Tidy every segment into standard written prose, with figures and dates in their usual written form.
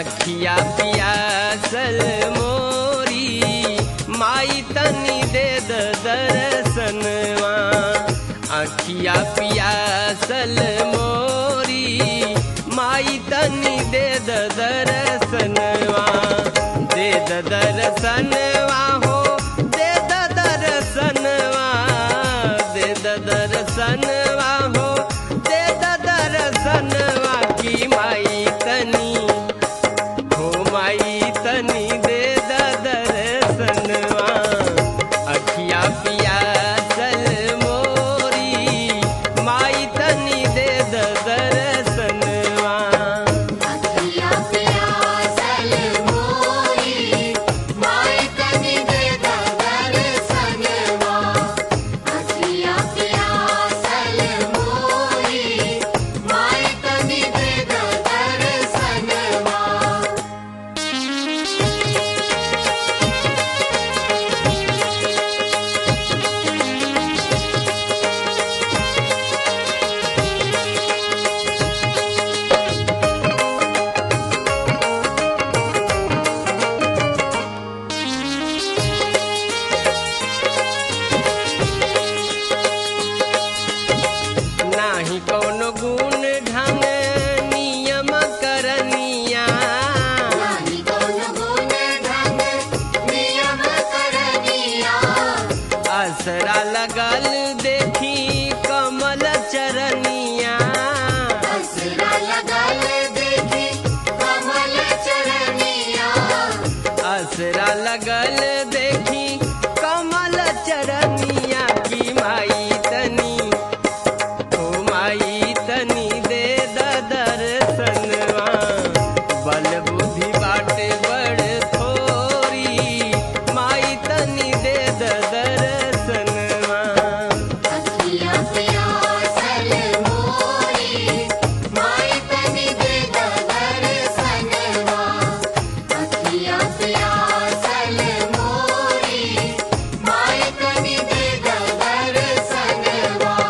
अखिया पियासल मोरी माई तनी दे दर्शनवा। अखिया पियासल मोरी माई तनी दे दर्शनवा। दे दर्शनवा हो दे दर्शनवा। दे दर्शनवा हो दे दर्शनवा की माई तनी हो माई तनी दे दर्शनवा। अखिया पियासल मोरी माई तनी दे दर्शनवा। अखिया पियासल मोरी माई तनी दे दर्शनवा। अखिया पियासल मोरी माई तनी दे दर्शनवा। नाही कौनो गुण ढंग नियम करनिया। नाही कौन गुण ढंग नियम करनिया। असरा लगल देखी कमल चरनिया। असरा लगल देखी कमल चरनिया। असरा लगल देखी कमल चरनिया की माई तनी हो माई तनी दे दर्शनवा। बल बुद्धि बाटे बड़ थोरी माई तनी दे दर्शनवा। अखिया पियासल मोरी माई तनी दे दर्शनवा। अखिया पियासल मोरी माई तनी दे दर्शनवा।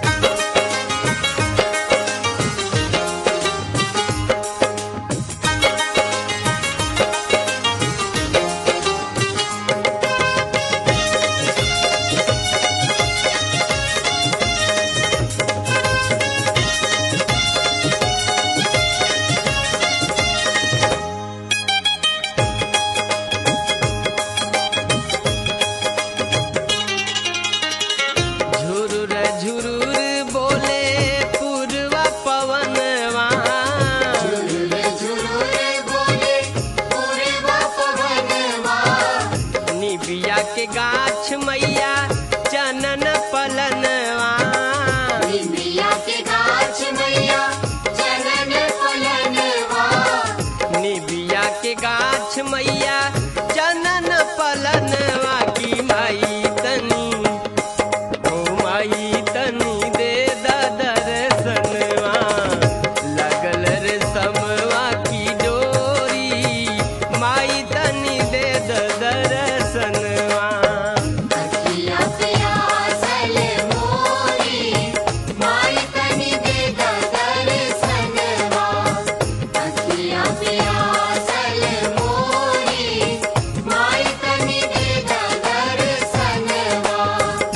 झुरुर झुरुर बोले पूर्वा पवनवा। झुरुर झुरुर बोले पूर्वा पवनवा। निबिया के गाछ मैया चनन पलनवा। निमिया के गाछ मैया चनन पलनवा। निबिया के गाछ मैया चनन पलनवा की माई तनी हो माई तनी दे दर्शनवा। लगल रे समवा की डोरी माई तनी दे दर्शनवा। अखिया पियासल मोरी माई तनी दे दर्शनवा। अखिया पियासल मोरी माई तनी दे दर्शनवा।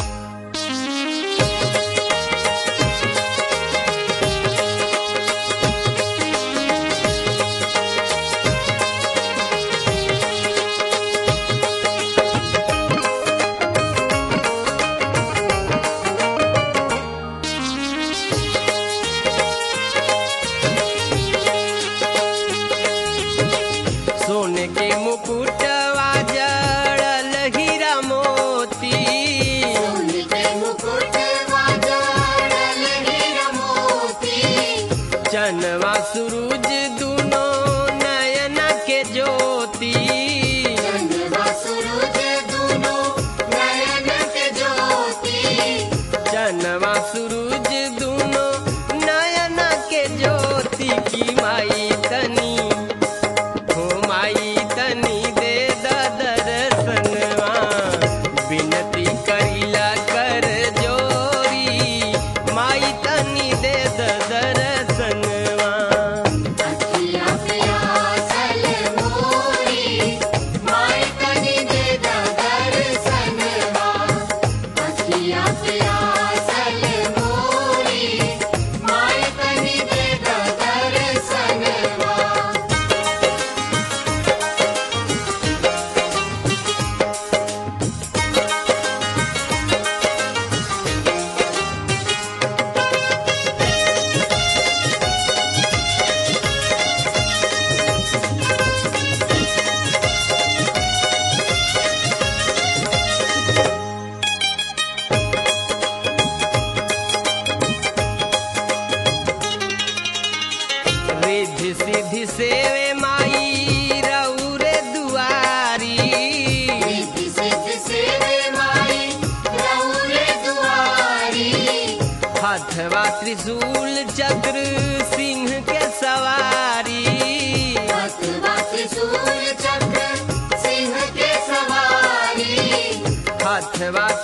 सोने के मुकुटवा जड़ल हीरा मोती। सोने के मुकुटवा जड़ल हीरा मोती। चनवा सूरज दुनो नयना के ज्योति। चंद्रमा सूरज दुनो नयन के ज्योति। चनवा सूरज दुनो नयना के ज्योति की माई तनी हो माई तनी दे दर्शनवा। विनती करिला कर जोरी माई तनी दे दर्शनवा। अखिया पियासल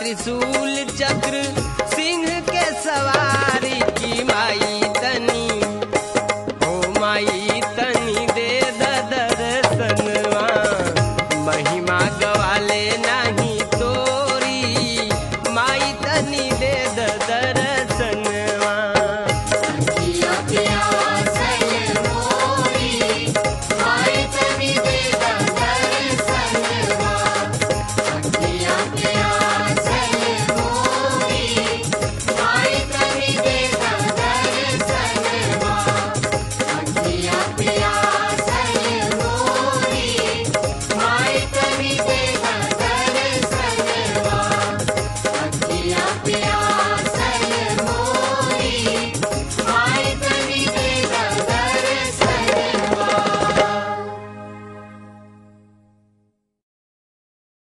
त्रिशूल